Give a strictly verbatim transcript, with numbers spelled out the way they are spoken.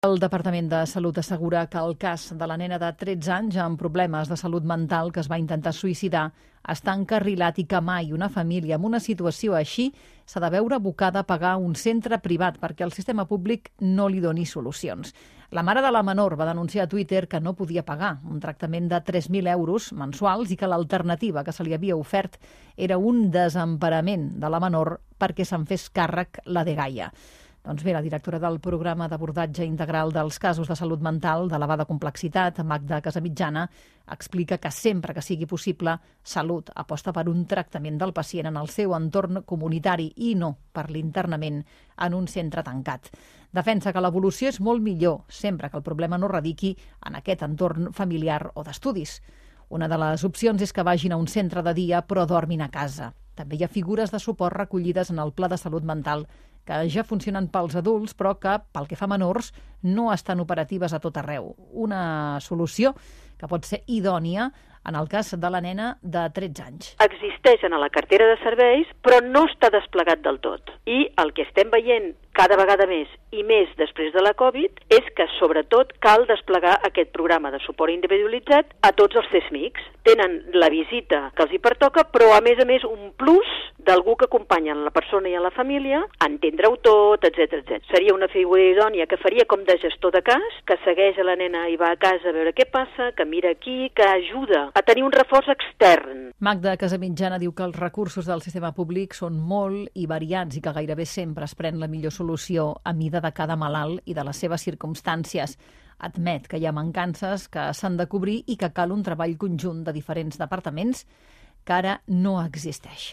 El Departament de Salut assegura que el cas de la nena de tretze anys amb problemes de salut mental que es va intentar suïcidar està encarrilat i que mai una família amb una situació així s'ha de veure abocada a pagar un centre privat perquè el sistema públic no li doni solucions. La mare de la menor va denunciar a Twitter que no podia pagar un tractament de tres mil euros mensuals i que l'alternativa que se li havia ofert era un desemparament de la menor perquè se'n fes càrrec la dgaia. Doncs bé, la directora del programa d'abordatge integral dels casos de salut mental d'elevada complexitat, Magda Casamitjana, explica que sempre que sigui possible, Salut aposta per un tractament del pacient en el seu entorn comunitari i no per l'internament en un centre tancat. Defensa que l'evolució és molt millor sempre que el problema no radiqui en aquest entorn familiar o d'estudis. Una de les opcions és que vagin a un centre de dia però dormin a casa. També hi ha figures de suport recollides en el Pla de Salut Mental que ja funcionen pels adults, però que, pel que fa a menors, no estan operatives a tot arreu. Una solució que pot ser idònia en el cas de la nena de tretze anys. Existeixen a la cartera de serveis, però no està desplegat del tot. I el que estem veient cada vegada més, i més després de la Covid, és que sobretot cal desplegar aquest programa de suport individualitzat a tots els C S M I Cs. Tenen la visita que els hi pertoca, però a més a més un plus d'algú que acompanya la persona i a la família, entendre-ho tot, etcètera etcètera. Seria una figura idònia que faria com de gestor de cas, que segueix a la nena i va a casa a veure què passa, que mira aquí, que ajuda a tenir un reforç extern. Magda Casamitjana diu que els recursos del sistema públic són molt i variats i que gairebé sempre es pren la millor solució a mida de cada malalt i de les seves circumstàncies. Admet que hi ha mancances que s'han de cobrir i que cal un treball conjunt de diferents departaments que ara no existeix.